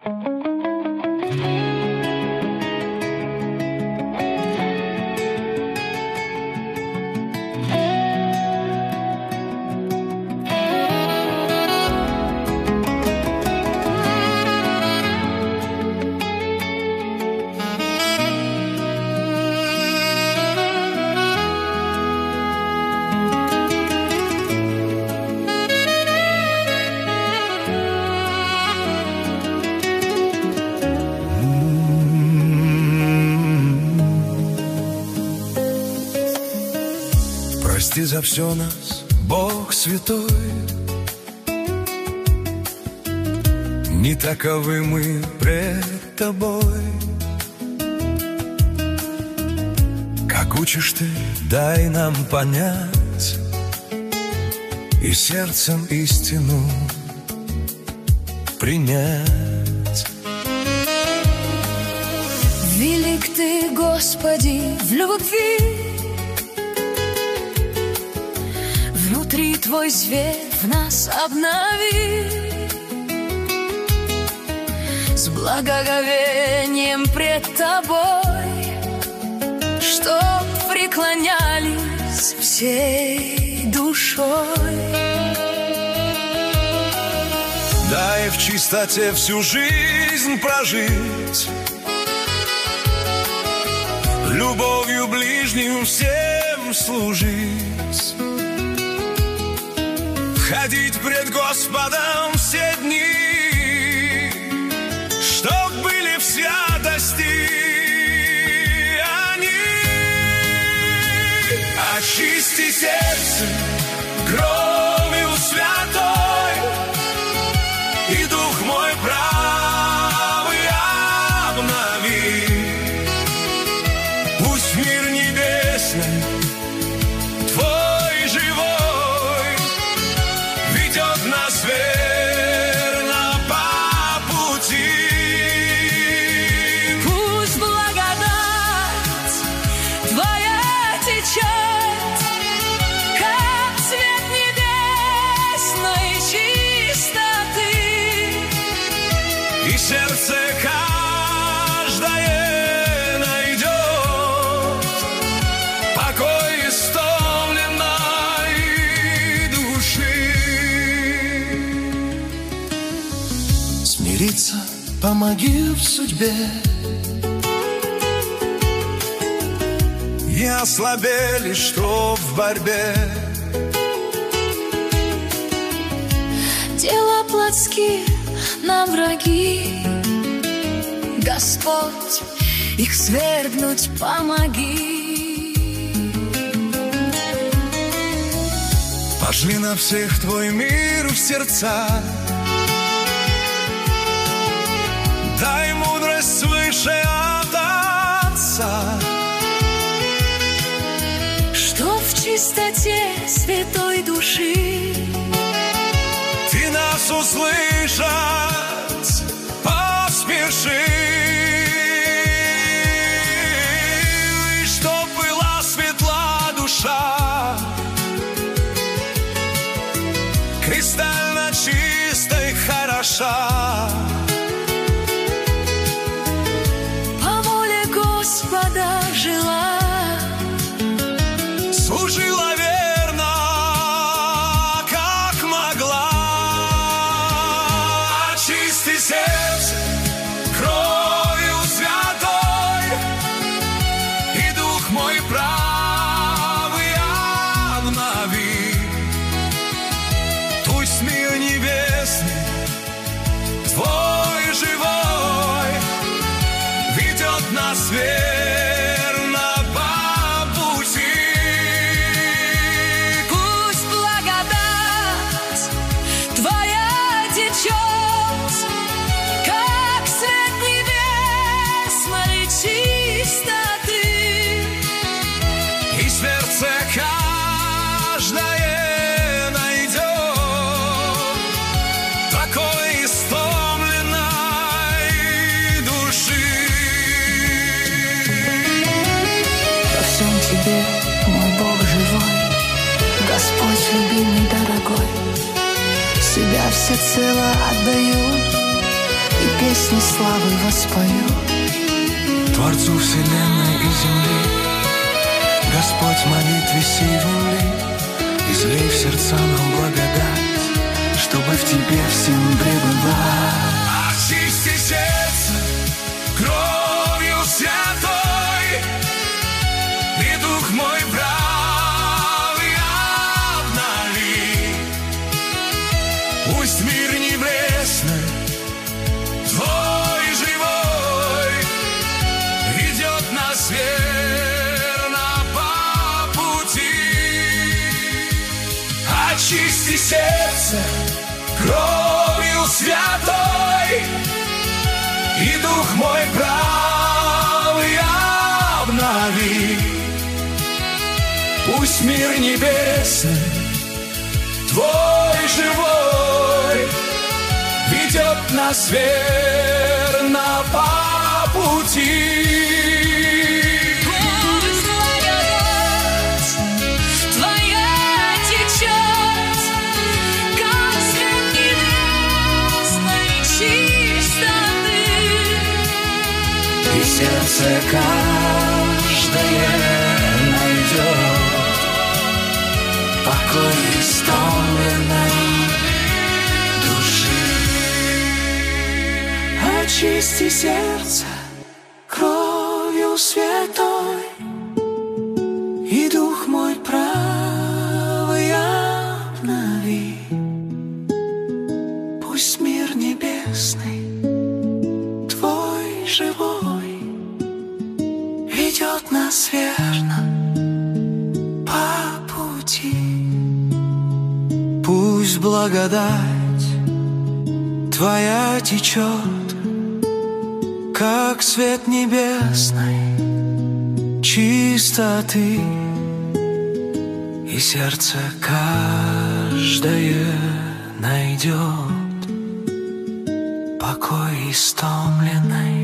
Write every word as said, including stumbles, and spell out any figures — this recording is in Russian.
Прости за все нас, Бог святой. Не таковы мы пред Тобой. Как учишь Ты, дай нам понять и сердцем истину принять. Велик Ты, Господи, в любви, внутри Твой свет в нас обнови. С благоговением пред Тобой, чтоб преклонялись всей душой. Дай в чистоте всю жизнь прожить, любовью ближним всем служить, ходить пред Господом все дни, чтоб были в святости они. Очисти сердце кровью святой, и дух мой правый обнови. Пусть мир небесный Твой живой ведет нас верно по пути. Пусть благодать Твоя течет, как свет небесной чистоты, И сердце каждое найдет покой истомленной души. Смириться помоги в судьбе, не ослабели, что в борьбе. дела плотские нам враги, Господь, их свергнуть помоги. Пошли на всех Твой мир в сердца, дай мудрость свыше от Отца, Что в чистоте святой души Ты нас услышать поспеши. И чтоб была светла душа, кристально чистой, хороша. по воле Господа жила, Служила верно, как могла. Очисти сердце кровью святой, и дух мой правый обнови. Пусть мир небесный Твой живой ведет нас верно по пути. пусть благодать Твоя течет, как свет небесной чистоты, И сердце каждое найдет покой истомленной души. во всем Тебе, мой Бог живой, Господь любимый, дорогой, себя всецело отдаю и песни славы воспою. Творцу вселенной и земли, Господь молитве сей земли, излей в сердца нам благодать, чтобы в Тебе всем пребывать. Очисти сердце кровью святой, и дух мой правый обнови. Пусть мир небесный Твой живой ведет нас верно по пути. Очисти сердце кровью святой, и дух мой правый обнови. Пусть мир небесный Твой живой ведет нас верно по пути. Пусть благодать Твоя течет, как свет небесной чистоты, и сердце каждое найдет покой истомленной души. Очисти сердце кровью святой, и дух мой правый обнови. Пусть мир небесный Твой живой ведет нас верно по пути. Пусть благодать Твоя течет, как свет небесной чистоты, и сердце каждое найдет покой истомленной